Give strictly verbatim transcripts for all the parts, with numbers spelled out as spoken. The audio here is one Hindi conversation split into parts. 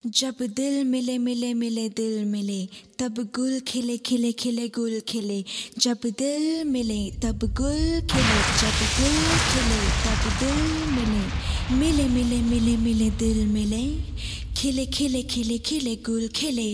जब दिल मिले मिले मिले दिल मिले तब गुल खिले खिले खिले गुल खिले। जब दिल मिले तब गुल खिले, जब गुल खिले तब दिल मिले। मिले मिले मिले मिले दिल मिले, खिले खिले खिले खिले गुल खिले।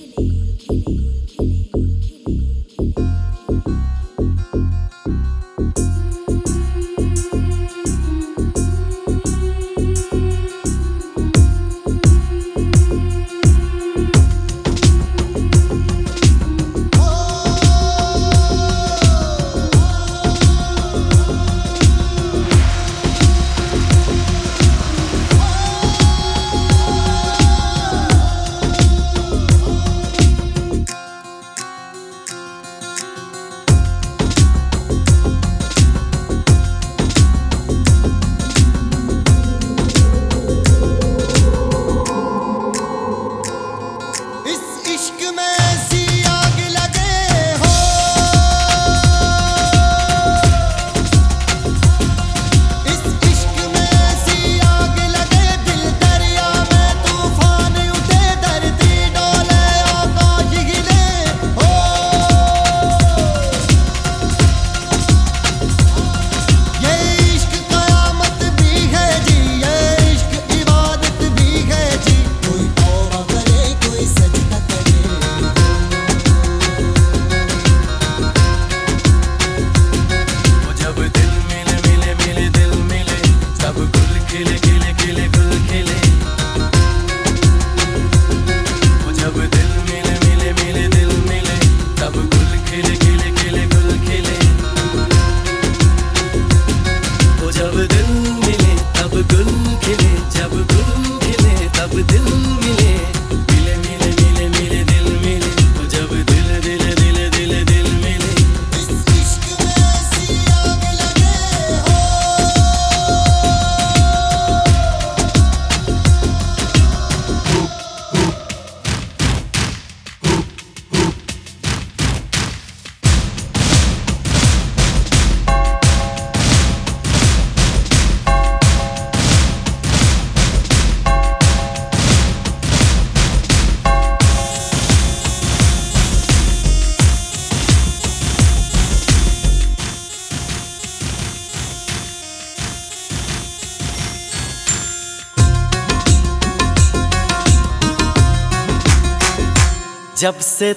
जब से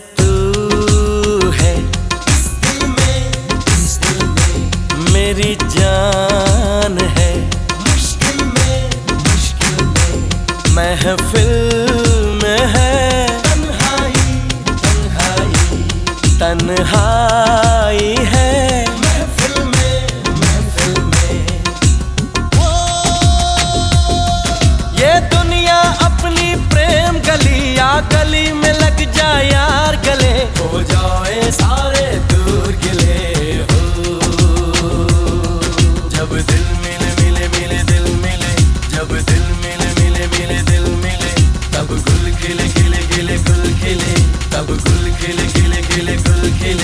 तू है इस दिल में, इस दिल में मेरी जान है। मुश्किल में, मुश्किल में महफिल में है तन्हाई, तन्हाई तन्हाई है महफिल में, महफिल में। ये दुनिया अपनी प्रेम गली या गली में लग जाए यार गले, हो जाए सारे दूर गिले हो। जब दिल मिले मिले मिले दिल मिले, जब दिल मिले मिले मिले दिल मिले, तब गुल खिले खिले खिले गुल खिले, तब गुल खिले खिले खिले गुल खिले।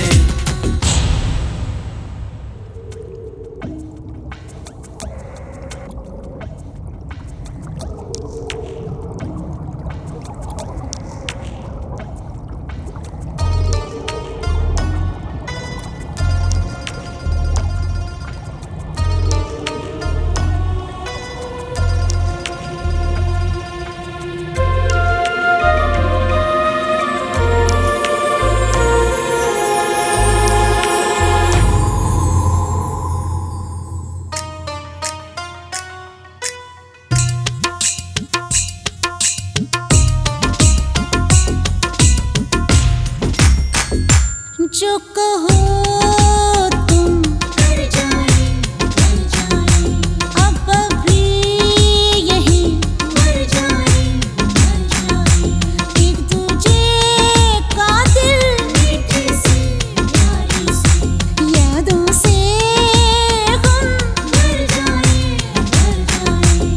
जो कहो तुम कर जाए, कर जाए अब भी यही मर जाए, मर जाए एक दूजे का दिल मीठे से प्यारे से यादों से हम मर जाए, मर जाए।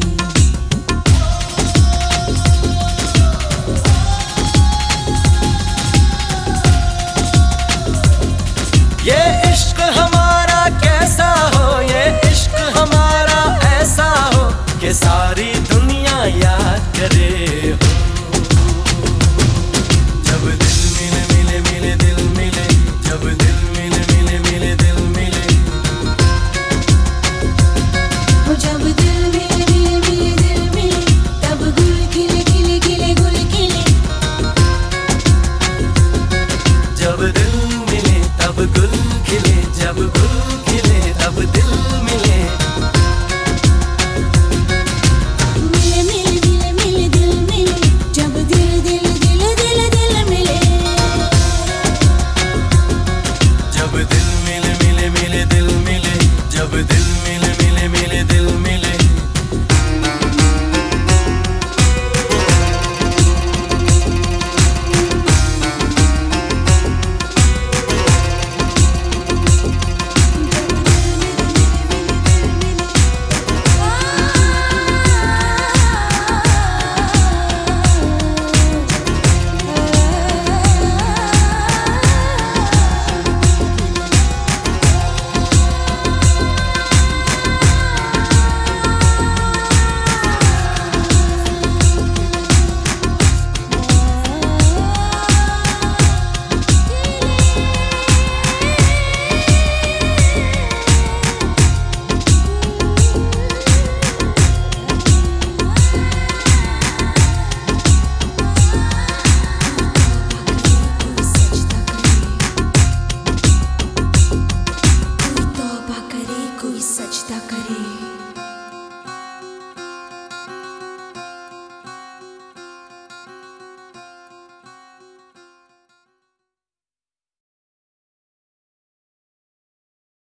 सजदा करे।